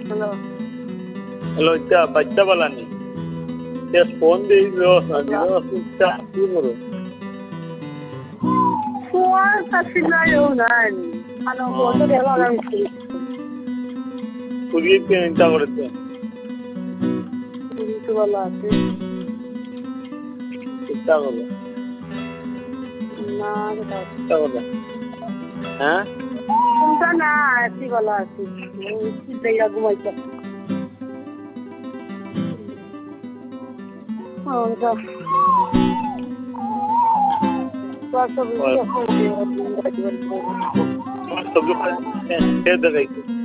hello hello এটা বাচ্চা বালানি phone দিয়ে ব্যবস্থা কি করো ফোন কাছিলা요 নাই ano বন্ধ দেওয়া লাগছে পুলিশ কে চিন্তা করতে পুলিশ वाला আছে চিন্তা করো না এটা চিন্তা করো হ্যাঁ চিন্তা না এসি वाला আছে কি দেয়া ঘুমাইছে ওটা तो सब सब लोग दे देंगे